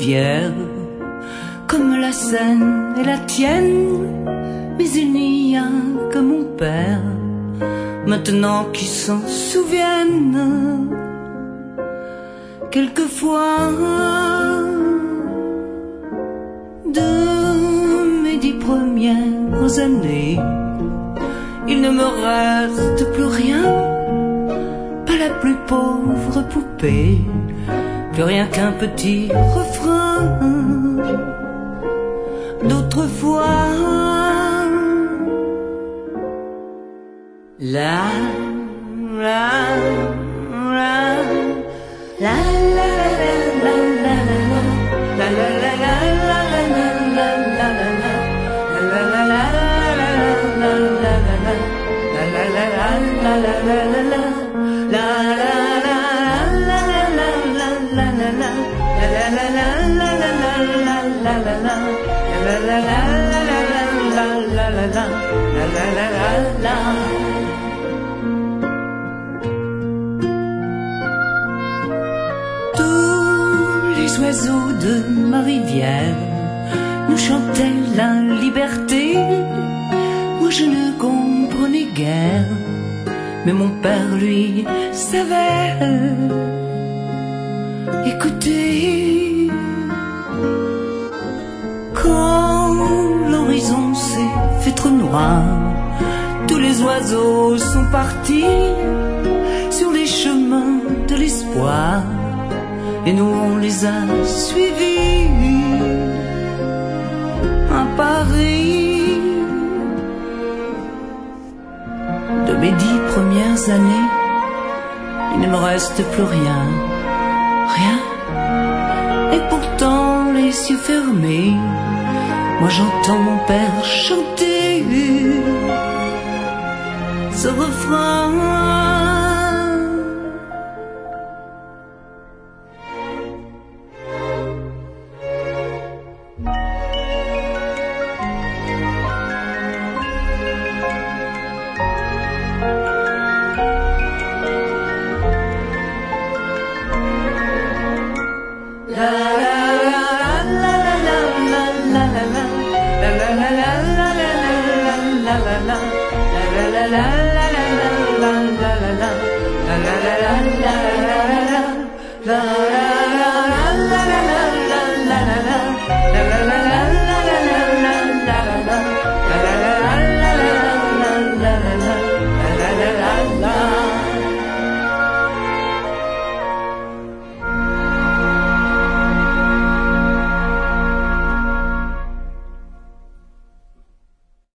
rivière, comme la Seine et la tienne, mais il n'y a que mon père, maintenant qui s'en souvienne. Quelquefois, de mes 10 premières années, il ne me reste plus rien, pas la plus pauvre poupée, plus rien qu'un petit refrain d'autrefois. La la la la la la la la la tous les oiseaux de ma rivière nous chantaient la liberté. Moi je ne comprenais guère, mais mon père lui savait. Écoutez, quand l'horizon s'est fait trop noir, tous les oiseaux sont partis sur les chemins de l'espoir, et nous on les a suivis à Paris. De mes 10 premières années, il ne me reste plus rien, rien. Et pourtant les yeux fermés, moi j'entends mon père chanter ce refrain. La